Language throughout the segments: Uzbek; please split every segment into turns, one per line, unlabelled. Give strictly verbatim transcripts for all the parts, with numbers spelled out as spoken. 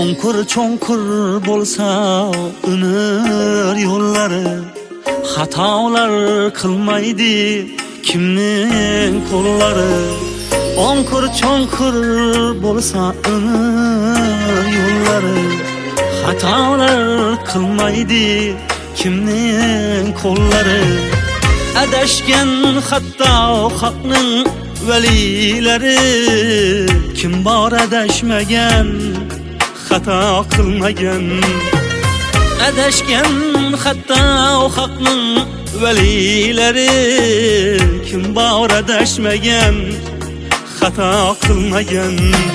Onkur cho'nkur bo'lsa umr yo'llari, xatolar qilmaydi kimning qo'llari. Onkur cho'nkur bo'lsa umr yo'llari, xatolar qilmaydi kimning qo'llari. Adashgan hatto haqning valilari, kim bor adashmagan, xato qilmagan. Adashgan hatto haqning valilari, kim bor adashmagan, xato qilmagan.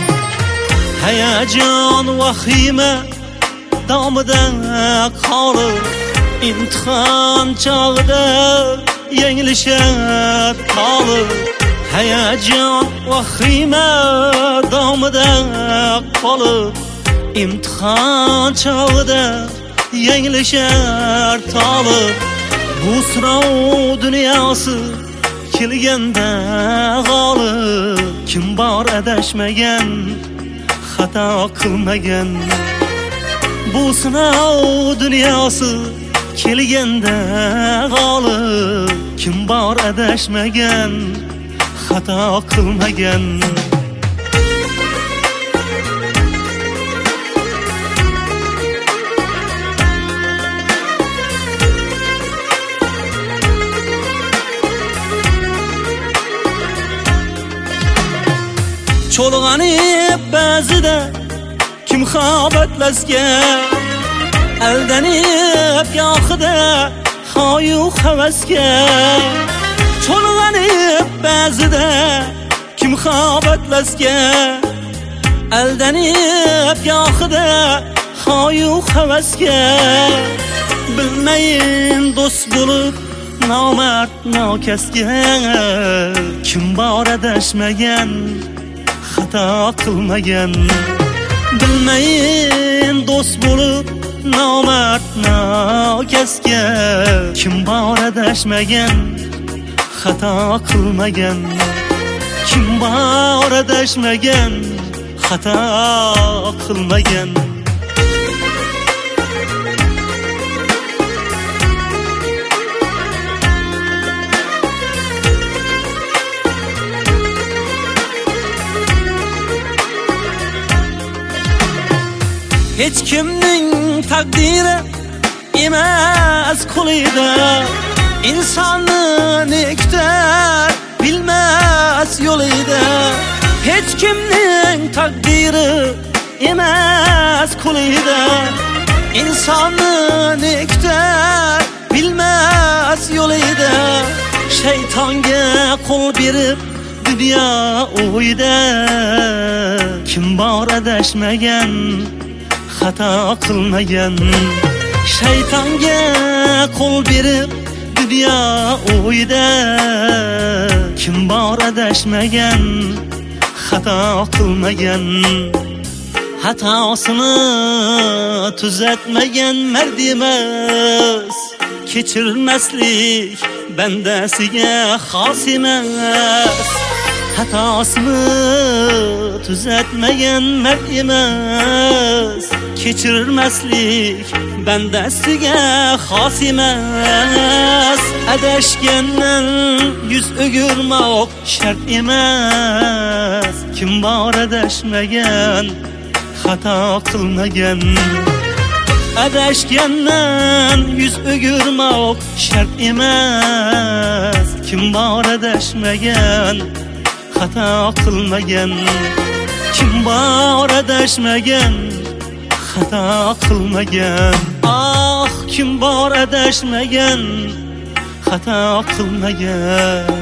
Hayajon vahima domida qolib, imtihon chog'ida yanglishar qolib. Hayajon vahima domida qolib, imtihon chog'ida yanglishar tolib. Bu sinov dunyosi kelganda g'olib, kim bor adashmagan, xato qilmagan. Bu sinov dunyosi kelganda g'olib, kim bor adashmagan, xato qilmagan. Cho'lg'anib ba'zida kim xobatlasga, aldanib yoqida xoyu havasga. Cho'lg'anib ba'zida kim xobatlasga, aldanib yoqida xoyu havasga. Bilmayin do'st bo'lib nomard nokasga, kim bor adashmagan, xato qilmagan. Bilmayin do'st bo'lib nomard nokasga, kim bor adashmagan, xato qilmagan. Kim bor adashmagan, xato qilmagan. Hech kimning taqdiri emas qo'lida, insonni nektar bilmas yo'lida. Hech kimning taqdiri emas qo'lida, insonni nektar bilmas yo'lida. Shaytonga qo'l berib dunyo o'yida, kim bor adashmagan, xato qilmagan. Shaytonga qo'l berib dunyo o'yida, kim bor adashmagan, xato qilmagan. Xatosini tuzatmagan mard emas, kechirmaslik bandasiga xos emas. Xatosini tuzatmagan mard emas, kechirmaslik bandasiga xos emas. Adashgandan yuz o'girmoq shart emas, kim bor adashmagan, xato qilmagan. Adashgandan yuz o'girmoq shart emas, kim bor adashmagan, xato qilmagan. Kim bor adashmagan, xato qilmagan. Ah, kim bor adashmagan, xato qilmagan.